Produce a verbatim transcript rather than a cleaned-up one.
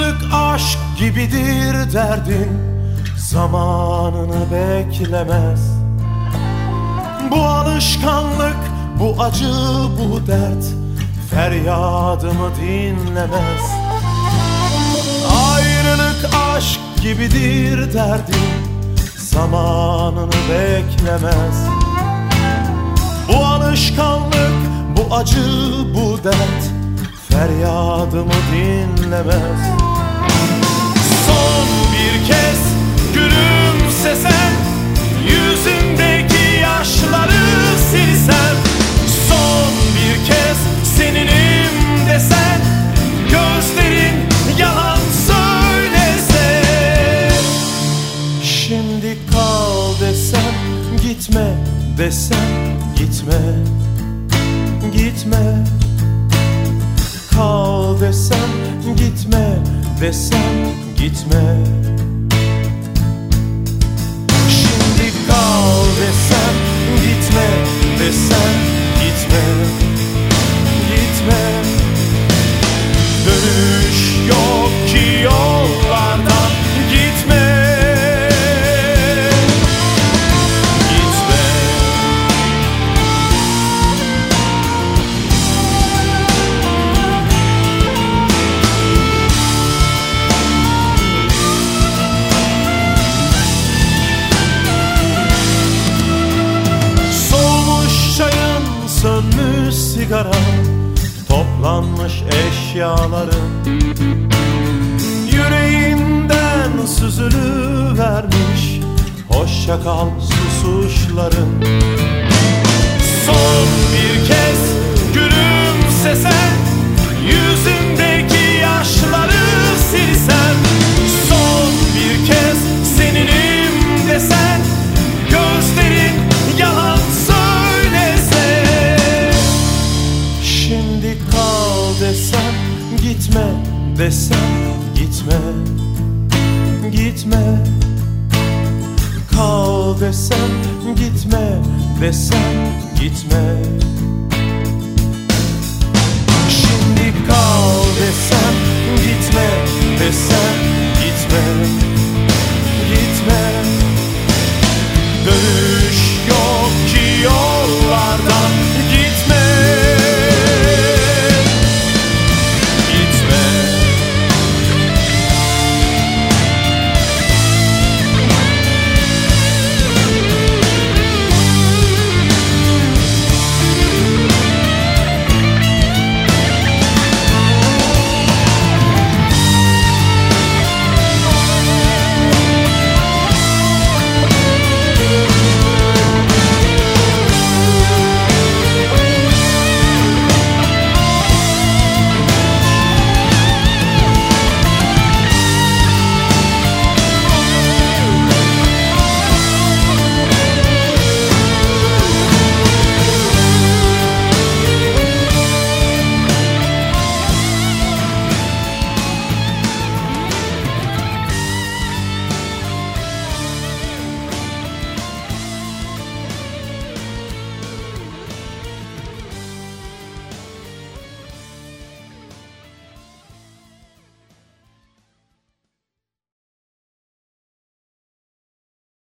Ayrılık aşk gibidir derdin, zamanını beklemez. Bu alışkanlık, bu acı, bu dert feryadımı dinlemez. Ayrılık aşk gibidir derdin, zamanını beklemez. Bu alışkanlık, bu acı, bu dert feryadımı dinlemez. Son bir kez gülümsesen, yüzündeki yaşları silsem. Son bir kez seninim desen, gözlerin yalan söylese. Şimdi kal desem, gitme desem, gitme, gitme. Kal desem, gitme desem, gitme. Şimdi kal desem, gitme desem, gitme, gitme. Dönüş yok ki yollardan, gitme. Sönmüş sigara, toplanmış eşyaların, yüreğinden süzülüvermiş hoşça kal susuşların. Son bir kez gülümsesen, yüzündeki yaşları silsen. Son bir kez seninim desen, gözlerin yalan söylese. Şimdi kal desem, gitme desem, gitme, gitme. Kal desem, gitme desem, gitme. Şimdi kal